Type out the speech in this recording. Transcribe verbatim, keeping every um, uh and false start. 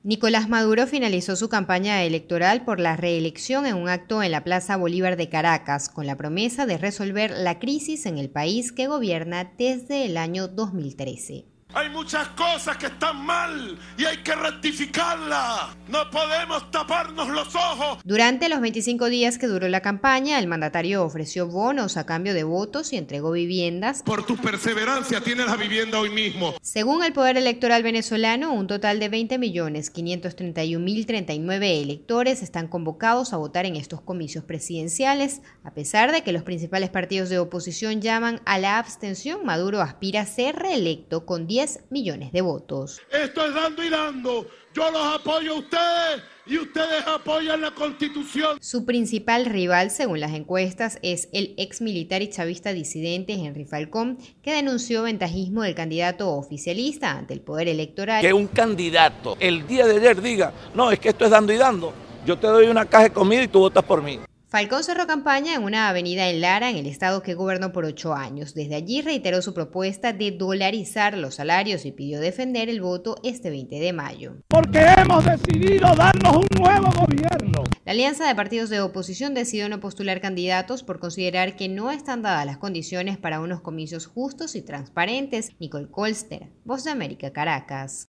Nicolás Maduro finalizó su campaña electoral por la reelección en un acto en la Plaza Bolívar de Caracas, con la promesa de resolver la crisis en el país que gobierna desde el año dos mil trece. Hay muchas cosas que están mal y hay que rectificarlas. No podemos taparnos los ojos. Durante los veinticinco días que duró la campaña, el mandatario ofreció bonos a cambio de votos y entregó viviendas. Por tu perseverancia tienes la vivienda hoy mismo. Según el Poder Electoral venezolano, un total de veinte millones quinientos treinta y un mil treinta y nueve electores están convocados a votar en estos comicios presidenciales. A pesar de que los principales partidos de oposición llaman a la abstención, Maduro aspira a ser reelecto con diez millones de votos. Esto es dando y dando. Yo los apoyo a ustedes y ustedes apoyan la Constitución. Su principal rival, según las encuestas, es el ex militar y chavista disidente Henry Falcón, que denunció ventajismo del candidato oficialista ante el Poder Electoral. Que un candidato el día de ayer diga, no, es que esto es dando y dando. Yo te doy una caja de comida y tú votas por mí. Falcón cerró campaña en una avenida en Lara, en el estado que gobernó por ocho años. Desde allí reiteró su propuesta de dolarizar los salarios y pidió defender el voto este veinte de mayo. Porque hemos decidido darnos un nuevo gobierno. La alianza de partidos de oposición decidió no postular candidatos por considerar que no están dadas las condiciones para unos comicios justos y transparentes. Nicole Colster, Voz de América, Caracas.